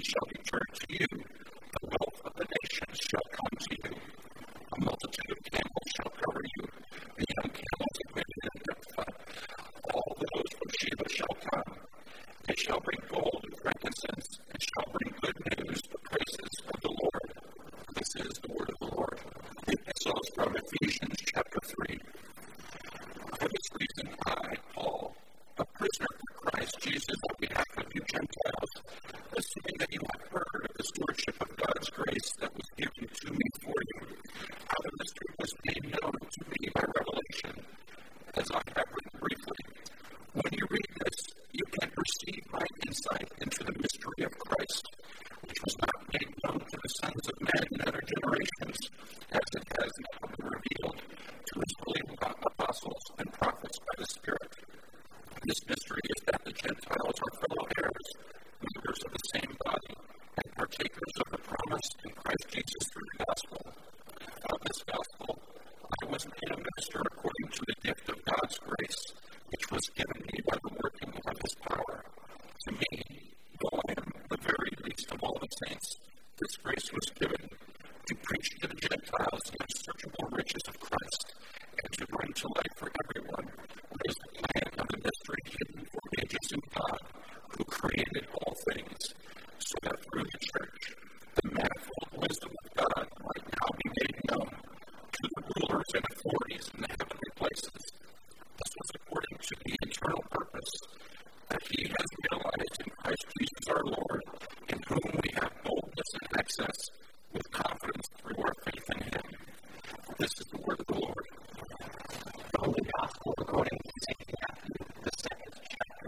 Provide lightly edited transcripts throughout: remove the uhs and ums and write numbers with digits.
shall be turned to you. The wealth of the nations shall come to you. A multitude of camels shall cover you. The young camels of Midian and Ephah. All those from Sheba shall come. They shall bring gold and frankincense, and shall bring good news, the praises of the Lord. This is the word of the Lord. This is from Ephesians chapter 3. For this reason, I, Paul, a prisoner for Christ Jesus on behalf of you Gentiles, assuming that you have heard of the stewardship of God's grace that was given to me for you, how the mystery was made known to me by revelation, as I have written briefly. When you read this, you can perceive my insight into the mystery of Christ, which was not made known to the sons of men in other generations, as it has now been revealed to his holy apostles and prophets by the Spirit. This mystery is that the Gentiles are fellow heirs, members of the same body, and partakers of the promise in Christ Jesus through the gospel. Of this gospel, I was made a minister according to the gift of God's grace, which was given me by the working of his power. To me, though I am the very least of all the saints, this grace was given to preach to the Gentiles the unsearchable riches of Christ, and to bring to light for everyone what is the plan of the mystery hidden for ages in God, who created all things, so that through the church, the manifold wisdom of God might now be made known to the rulers and authorities in the heavenly places. This was according to the eternal purpose that he has realized in Christ Jesus our Lord, in whom we have boldness and access with confidence through our faith in him. This is the word of the Lord. The Holy Gospel according to St. Matthew, the 2nd chapter.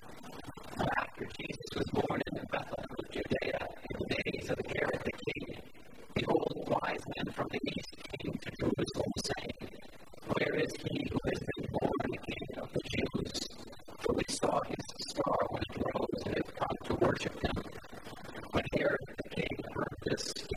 After Jesus was born in Bethlehem of Judea in the days of Herod the king, behold, wise men from the east came to Jerusalem, saying, Where is he who has been born the King of the Jews? For we saw his star when it rose and have come to worship him. When Herod the king heard this,